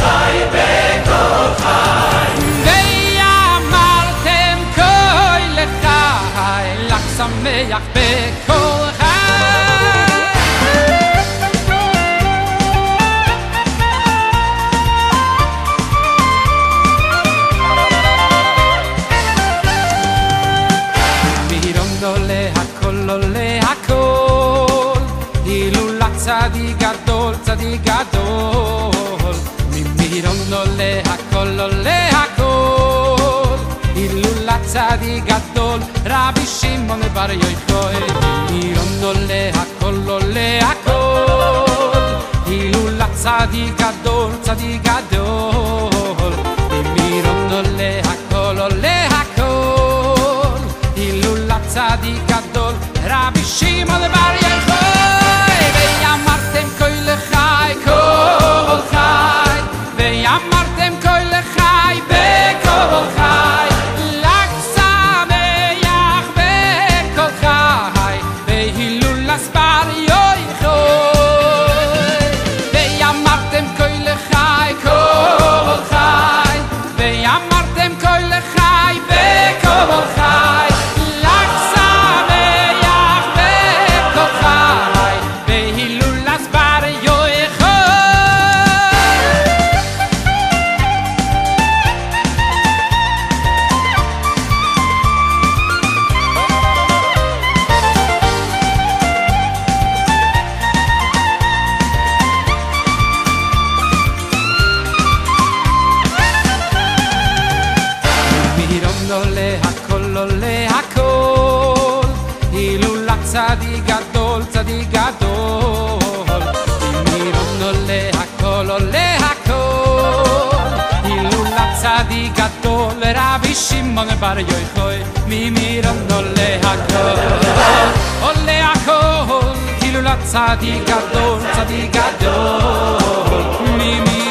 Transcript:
חי בכל חי ואמרתם כל לחי לח שמח בכל חי צדיק גדול, צדיק גדול ממירון עולה הכל, עולה הכל הילולה צדיק גדול רבי שמעון בר יוחאי ממירון עולה הכל, עולה הכל הילולה צדיק גדול, צדיק גדול ממירון עולה הכל, עולה הכל הילולה צדיק גדול רבי שמעון בר יוחאי ואמרתם כל חי, כל חי ואמרתם כל חי בכל חי לח שמח בכל חי והילולת בר יוחאי ואמרתם כל חי, כל חי ואמרתם כל חי בכל חי לח שמח בכל חי והילולת בר יוחאי מירון עולה הכל, עולה הכל הילולת צדיק גדול, צדיק גדול מירון עולה הכל, עולה הכל הילולת צדיק גדול רבי שמעון בר יוחאי ממירון עולה הכל, עולה הכל הילולת צדיק גדול, צדיק גדול